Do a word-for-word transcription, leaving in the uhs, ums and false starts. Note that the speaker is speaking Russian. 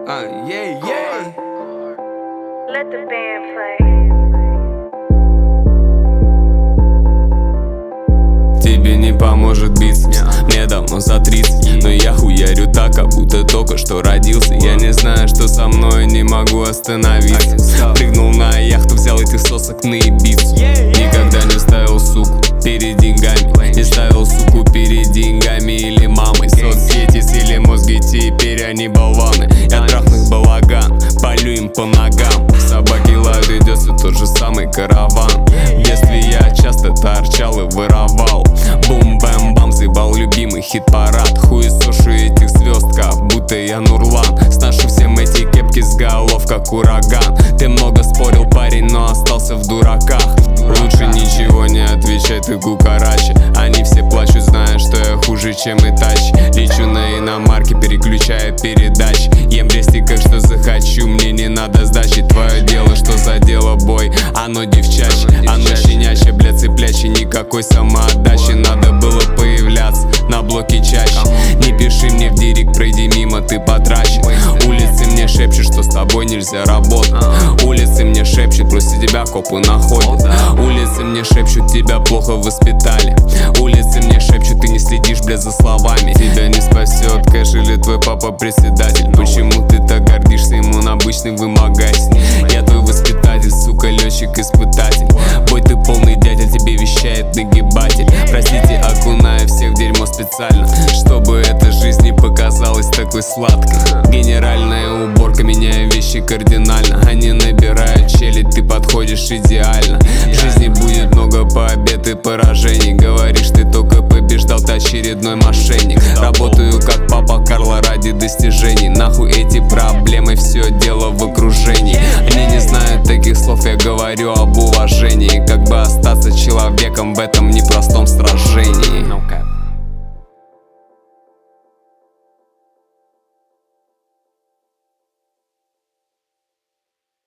Uh, yeah, yeah. Let the band play. Тебе не поможет бицепс, мне давно за тридцать, но я хуярю так, как будто только что родился. Я не знаю, что со мной, не могу остановиться. Прыгнул на яхту, взял этих сосок, наебиться. Никогда не ставил суку перед деньгами, не ставил суку перед деньгами или мамой. Соцсети съели мозги, теперь они болваны. Я трахну их балаган, полю им по ногам. Собаки лают, идется тот же самый караван. В детстве я часто торчал и воровал. Бум-бэм-бам, заебал любимый хит-парад. Хуесошу этих звезд, как будто я Нурлан. Сношу всем эти кепки с голов, как ураган. Ты много спорил, парень, но остался в дураках. Лучше ничего не отвечать, ты кукарачи. Они все плачут, зная, что я хуже, чем Итачи. Лечу на иномарке, переключая передачи. Ем брестик, как что захочу, мне не надо сдачи. Твое дело, что за дело, бой, оно девчачье. Оно щенячье, бля, цеплячье, никакой самоотдачи. Надо было появляться на блоке чаще. Не пиши мне в директ, пройди мимо, ты потрачен. Улицы мне шепчут, что с тобой нельзя работать. Улицы мне шепчут, просто тебя копы находят. Улицы мне шепчут, тебя плохо воспитали. Улицы мне шепчут, ты не следишь, бля, за словами. Тебя не спасет кэш или твой папа председатель. Почему ты так гордишься, ему на обычный вымогатель? Я твой воспитатель, сука, летчик-испытатель. Бой, ты полный дядя, тебе вещает нагибатель. Простите, окунаю всех в дерьмо специально, чтобы эта жизнь не показалась такой сладкой. Генеральная уборка, меняя вещи кардинально. Они набирают челюсть, ты подходишь идеально. В жизни будет много побед и поражений. Говоришь, ты только побеждал, ты очередной мошенник. Работаю как папа Карло ради достижений. Нахуй эти проблемы, все дело в окружении. Они не знают таких слов, я говорю об уважении. Как бы остаться человеком в этом